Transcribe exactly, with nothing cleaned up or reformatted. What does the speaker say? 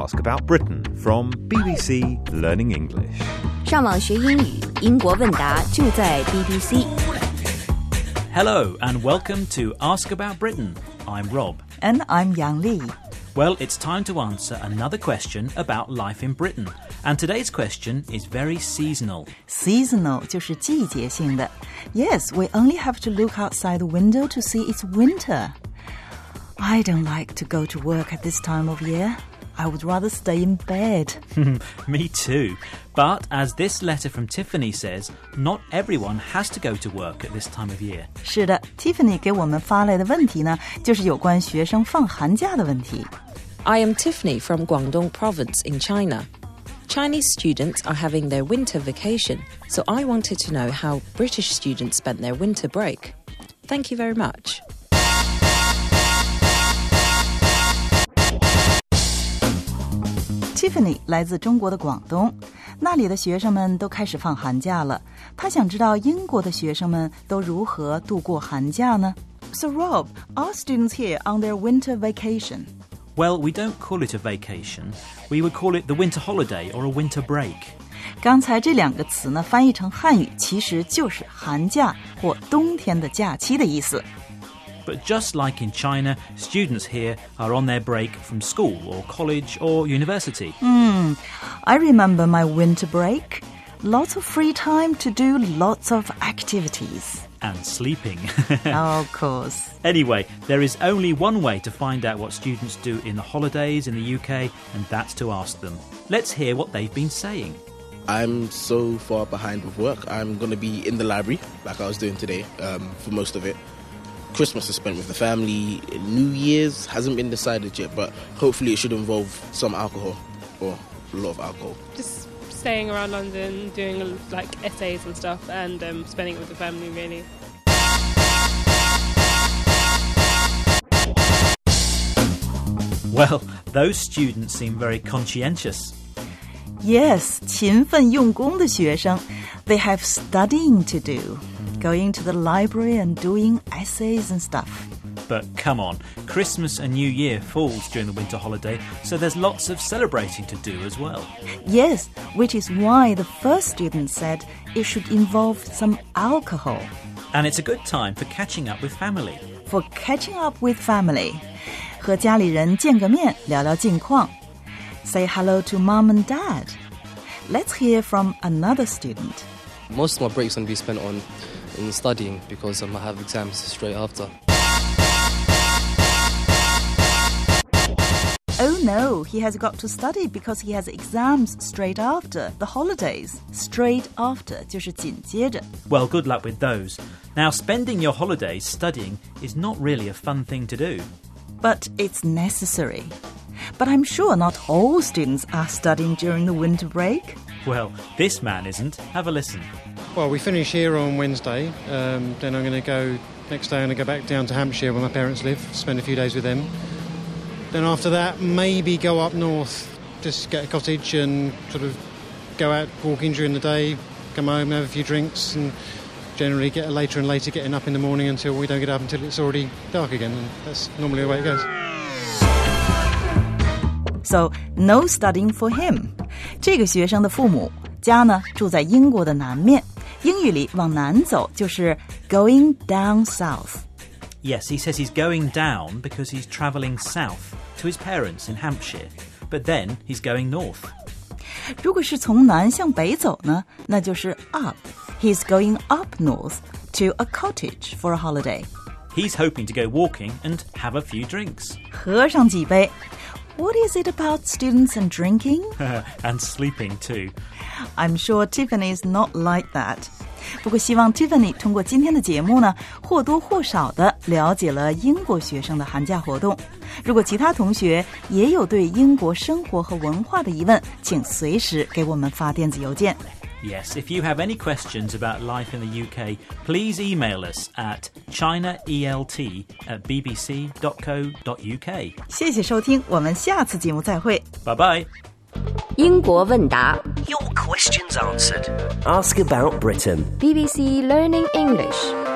Ask About Britain from B B C Learning English. 上网学英语，英国问答就在 B B C. Hello and welcome to Ask About Britain. I'm Rob. And I'm Yang Li. Well, it's time to answer another question about life in Britain. And today's question is very seasonal. Seasonal 就是季节性的. Yes, we only have to look outside the window to see it's winter. I don't like to go to work at this time of year. I would rather stay in bed. Me too. But as this letter from Tiffany says, not everyone has to go to work at this time of year. 是的 Tiffany 给我们发来的问题呢，就是有关学生放寒假的问题。 I am Tiffany from Guangdong Province in China. Chinese students are having their winter vacation, so I wanted to know how British students spent their winter break. Thank you very much. Tiffany 来自中国的广东，那里的学生们都开始放寒假了。他想知道英国的学生们都如何度过寒假呢？ So Rob, are students here on their winter vacation? Well, we don't call it a vacation. We would call it the winter holiday or a winter break. 刚才这两个词呢，翻译成汉语其实就是寒假或冬天的假期的意思。 But just like in China, students here are on their break from school or college or university. Mm, I remember my winter break. Lots of free time to do lots of activities. And sleeping. Of course. Anyway, there is only one way to find out what students do in the holidays in the U K, and that's to ask them. Let's hear what they've been saying. I'm so far behind with work. I'm going to be in the library, like I was doing today, um, for most of it. Christmas is spent with the family. New Year's hasn't been decided yet, but hopefully it should involve some alcohol, or a lot of alcohol. Just staying around London, doing like essays and stuff, and um, spending it with the family, really. Well, those students seem very conscientious. Yes, 勤奋用功的学生. They have studying to do. Going to the library and doing essays and stuff. But come on, Christmas and New Year falls during the winter holiday, so there's lots of celebrating to do as well. Yes, which is why the first student said it should involve some alcohol. And it's a good time for catching up with family. For catching up with family. 和家里人见个面，聊聊近况. Say hello to mom and dad. Let's hear from another student. Most of my break's going to be spent on in studying because um, I have exams straight after. Oh no, he has got to study because he has exams straight after the holidays. Straight after 就是紧接着. Well, good luck with those. Now, spending your holidays studying is not really a fun thing to do. But it's necessary. But I'm sure not all students are studying during the winter break. Well, this man isn't. Have a listen. Well, we finish here on Wednesday. Um, then I'm going to go, next day I'm going to go back down to Hampshire where my parents live, spend a few days with them. Then after that, maybe go up north, just get a cottage and sort of go out walking during the day, come home, have a few drinks, and generally get later and later getting up in the morning until we don't get up until it's already dark again. And that's normally the way it goes. So, no studying for him. 这个学生的父母家呢住在英国的南面，英语里往南走就是 going down south. Yes, he says he's going down because he's travelling south to his parents in Hampshire. But then he's going north. 如果是从南向北走呢，那就是 up. He's going up north to a cottage for a holiday. He's hoping to go walking and have a few drinks. 喝上几杯. What is it about students and drinking? And sleeping too. I'm sure Tiffany is not like that. 不过希望 Tiffany 通过今天的节目呢，或多或少的了解了英国学生的寒假活动。如果其他同学也有对英国生活和文化的疑问，请随时给我们发电子邮件。 Yes, if you have any questions about life in the U K, please email us at chinaelt at b b c dot co dot u k. 谢谢收听，我们下次节目再会。 Bye bye. 英国问答 Your questions answered. Ask about Britain. B B C Learning English